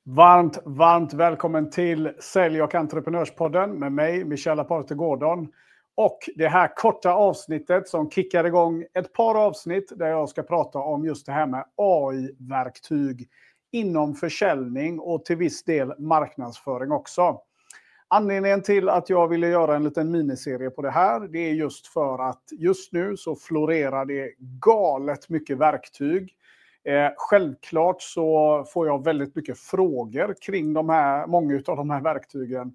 Varmt välkommen till Sälj- och entreprenörspodden med mig, Michel Aparte Gordon. Och det här korta avsnittet som kickar igång ett par avsnitt där jag ska prata om just det här med AI-verktyg inom försäljning och till viss del marknadsföring också. Anledningen till att jag ville göra en liten miniserie på det här, det är just för att just nu så florerar det galet mycket verktyg. Självklart så får jag väldigt mycket frågor kring många av de här verktygen.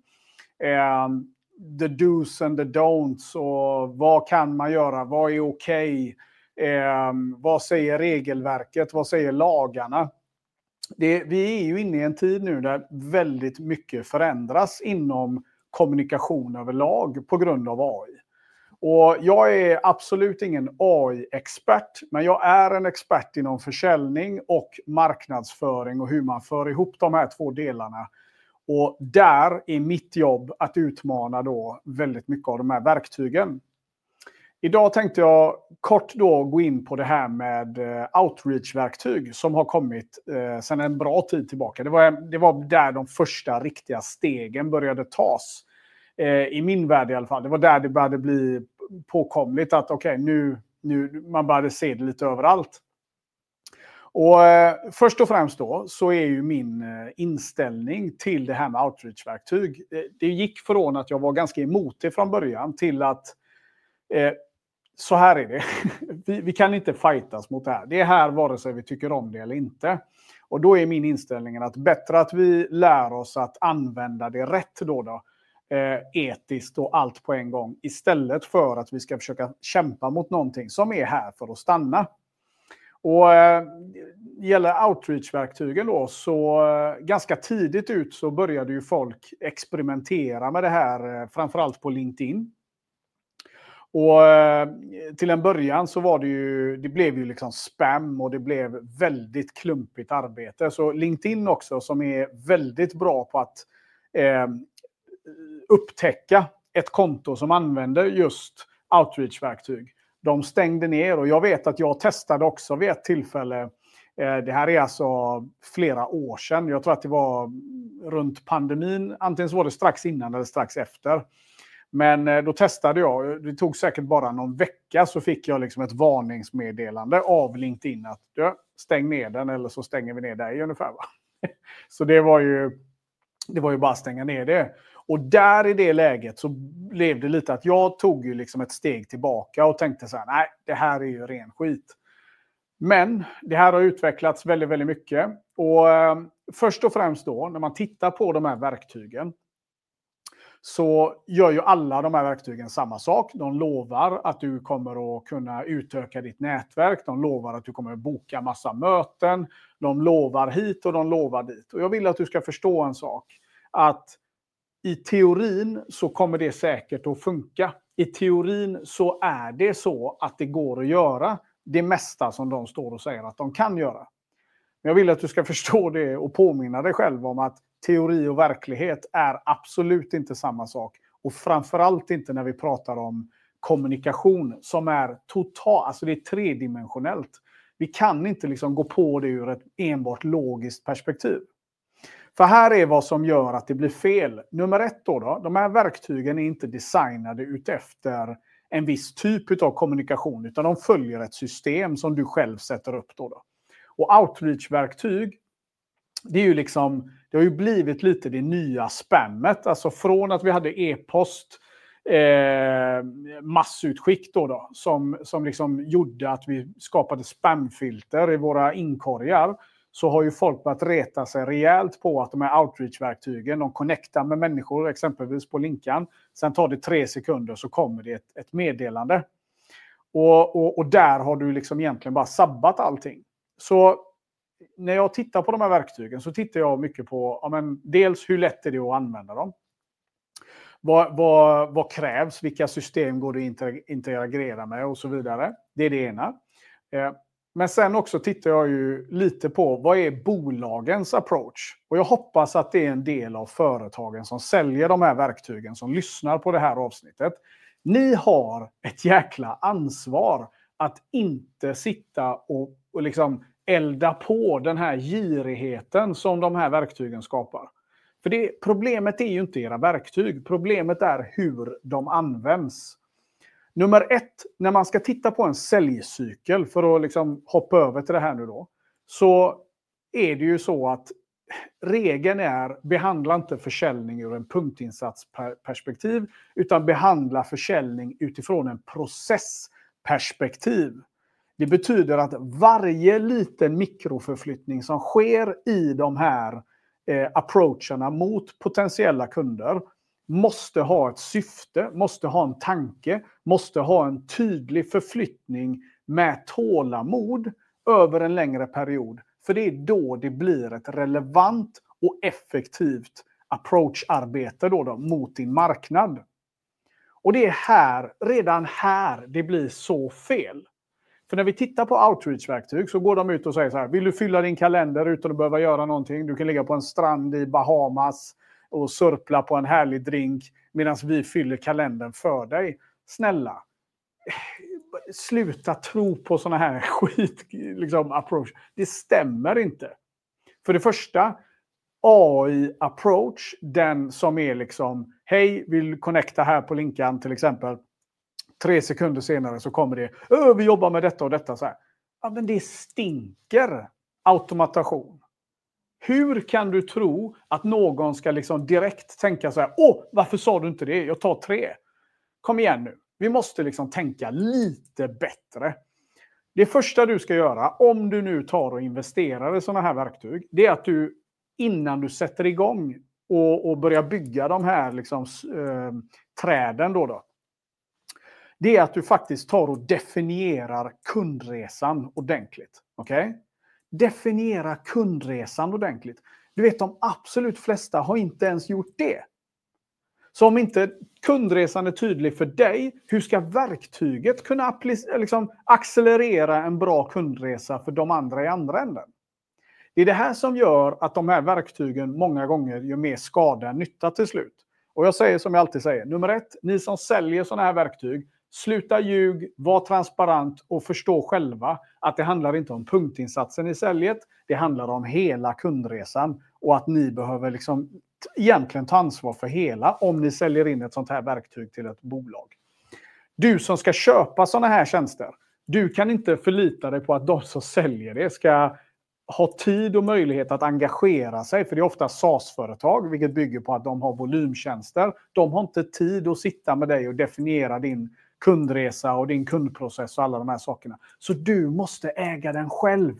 The do's and the don'ts och vad kan man göra, vad är okej? Vad säger regelverket, vad säger lagarna? Vi är ju inne i en tid nu där väldigt mycket förändras inom kommunikation överlag på grund av AI. Och jag är absolut ingen AI-expert, men jag är en expert inom försäljning och marknadsföring och hur man för ihop de här två delarna. Och där är mitt jobb att utmana då väldigt mycket av de här verktygen. Idag tänkte jag kort då gå in på det här med outreach-verktyg som har kommit sedan en bra tid tillbaka. Det var där de första riktiga stegen började tas. I min värld i alla fall. Det var där det började bli påkomligt att nu man började se det lite överallt. Och först och främst då så är ju min inställning till det här med outreach-verktyg. Det gick från att jag var ganska emot det från början till att så här är det. Vi kan inte fightas mot det här. Det är här vare sig vi tycker om det eller inte. Och då är min inställning att bättre att vi lär oss att använda det rätt då. Etiskt och allt på en gång istället för att vi ska försöka kämpa mot någonting som är här för att stanna. Och gäller outreach-verktygen då så ganska tidigt ut så började ju folk experimentera med det här framförallt på LinkedIn. Och till en början så var det blev ju liksom spam och det blev väldigt klumpigt arbete. Så LinkedIn också som är väldigt bra på att upptäcka ett konto som använder just outreach-verktyg. De stängde ner och jag vet att jag testade också vid ett tillfälle. Det här är alltså flera år sedan. Jag tror att det var runt pandemin. Antingen så var det strax innan eller strax efter. Men då testade jag. Det tog säkert bara någon vecka så fick jag liksom ett varningsmeddelande av LinkedIn att stäng ner den eller så stänger vi ner dig ungefär. Va? Så det var ju bara att stänga ner det. Och där i det läget så blev det lite att jag tog ju liksom ett steg tillbaka och tänkte så här, nej, det här är ju ren skit. Men det här har utvecklats väldigt, väldigt mycket. Och först och främst då, när man tittar på de här verktygen så gör ju alla de här verktygen samma sak. De lovar att du kommer att kunna utöka ditt nätverk. De lovar att du kommer att boka massa möten. De lovar hit och de lovar dit. Och jag vill att du ska förstå en sak. Att i teorin så kommer det säkert att funka. I teorin så är det så att det går att göra det mesta som de står och säger att de kan göra. Men jag vill att du ska förstå det och påminna dig själv om att teori och verklighet är absolut inte samma sak. Och framförallt inte när vi pratar om kommunikation som är alltså det är tredimensionellt. Vi kan inte liksom gå på det ur ett enbart logiskt perspektiv. För här är vad som gör att det blir fel. Nummer ett då, de här verktygen är inte designade utefter en viss typ av kommunikation utan de följer ett system som du själv sätter upp då. Och outreach-verktyg, det är ju liksom, det har ju blivit lite det nya spammet. Alltså från att vi hade e-post massutskick då som liksom gjorde att vi skapade spamfilter i våra inkorgar. Så har ju folk börjat reta sig rejält på att de här outreach-verktygen, de connectar med människor exempelvis på linkan. Sen tar det 3 sekunder så kommer det ett meddelande. Och där har du liksom egentligen bara sabbat allting. Så när jag tittar på de här verktygen så tittar jag mycket på dels hur lätt är det att använda dem. Vad krävs? Vilka system går det att integrera med och så vidare. Det är det ena. Men sen också tittar jag ju lite på vad är bolagens approach. Och jag hoppas att det är en del av företagen som säljer de här verktygen som lyssnar på det här avsnittet. Ni har ett jäkla ansvar att inte sitta och liksom elda på den här girigheten som de här verktygen skapar. För problemet är ju inte era verktyg. Problemet är hur de används. Nummer 1, när man ska titta på en säljcykel, för att liksom hoppa över till det här nu då, så är det ju så att regeln är behandla inte försäljning ur en punktinsatsperspektiv, utan behandla försäljning utifrån en processperspektiv. Det betyder att varje liten mikroförflyttning som sker i de här approacherna mot potentiella kunder måste ha ett syfte, måste ha en tanke, måste ha en tydlig förflyttning med tålamod över en längre period. För det är då det blir ett relevant och effektivt approacharbete då mot din marknad. Och det är redan här det blir så fel. För när vi tittar på outreach-verktyg så går de ut och säger så här: vill du fylla din kalender utan att behöva göra någonting? Du kan ligga på en strand i Bahamas och surpla på en härlig drink medan vi fyller kalendern för dig. Snälla, sluta tro på såna här approach. Det stämmer inte. För det första, AI-approach, den som är liksom, hej, vill connecta här på linkan till exempel. 3 sekunder senare så kommer det, vi jobbar med detta och detta. Så här. Ja, men det stinker automation. Hur kan du tro att någon ska liksom direkt tänka så här, varför sa du inte det? Jag tar 3. Kom igen nu. Vi måste liksom tänka lite bättre. Det första du ska göra, om du nu tar och investerar i sådana här verktyg, det är att du innan du sätter igång och börjar bygga de här liksom, träden då, det är att du faktiskt tar och definierar kundresan ordentligt. Okej? Definiera kundresan ordentligt. Du vet, de absolut flesta har inte ens gjort det. Så om inte kundresan är tydlig för dig, hur ska verktyget kunna accelerera en bra kundresa för de andra i andra änden? Det är det här som gör att de här verktygen många gånger gör mer skada än nytta till slut. Och jag säger som jag alltid säger, nummer 1, ni som säljer sådana här verktyg, sluta ljug, var transparent och förstå själva att det handlar inte om punktinsatsen i säljet, det handlar om hela kundresan och att ni behöver liksom egentligen ta ansvar för hela om ni säljer in ett sånt här verktyg till ett bolag. Du som ska köpa såna här tjänster, du kan inte förlita dig på att de som säljer det ska ha tid och möjlighet att engagera sig, för det är ofta SaaS-företag, vilket bygger på att de har volymtjänster. De har inte tid att sitta med dig och definiera din kundresa och din kundprocess och alla de här sakerna. Så du måste äga den själv.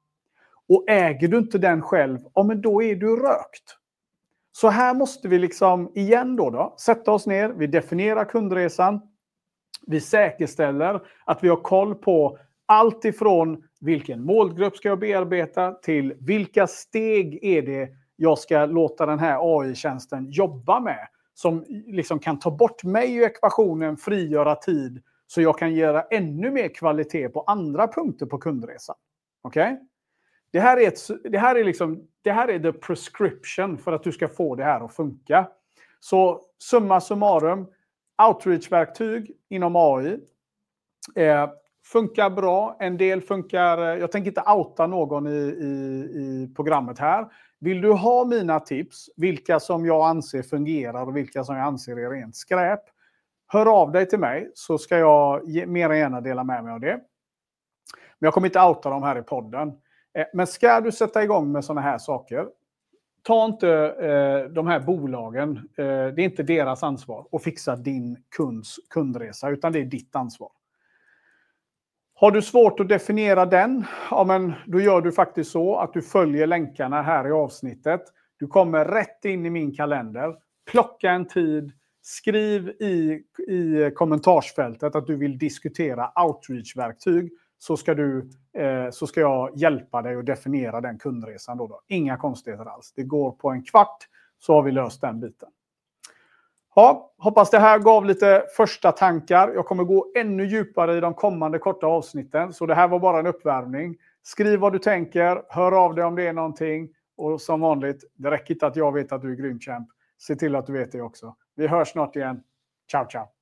Och äger du inte den själv, men då är du rökt. Så här måste vi liksom igen då sätta oss ner, vi definierar kundresan, vi säkerställer att vi har koll på allt ifrån vilken målgrupp ska jag bearbeta till vilka steg är det jag ska låta den här AI-tjänsten jobba med. Som liksom kan ta bort mig i ekvationen, frigöra tid så jag kan göra ännu mer kvalitet på andra punkter på kundresan. Okej? Det här är the prescription för att du ska få det här att funka. Så summa summarum, outreach-verktyg inom AI funkar bra. En del funkar, jag tänker inte outa någon i programmet här. Vill du ha mina tips, vilka som jag anser fungerar och vilka som jag anser är rent skräp, hör av dig till mig så ska jag mer än gärna dela med mig av det. Men jag kommer inte outa dem här i podden. Men ska du sätta igång med sådana här saker, ta inte de här bolagen, det är inte deras ansvar att fixa din kundresa, utan det är ditt ansvar. Har du svårt att definiera den, men då gör du faktiskt så att du följer länkarna här i avsnittet. Du kommer rätt in i min kalender, plocka en tid, skriv i kommentarsfältet att du vill diskutera outreach-verktyg, så ska jag hjälpa dig att definiera den kundresan då. Inga konstigheter alls. Det går på en kvart så har vi löst den biten. Ja, hoppas det här gav lite första tankar. Jag kommer gå ännu djupare i de kommande korta avsnitten. Så det här var bara en uppvärmning. Skriv vad du tänker. Hör av dig om det är någonting. Och som vanligt, det räcker inte att jag vet att du är grym champ. Se till att du vet det också. Vi hörs snart igen. Ciao, ciao.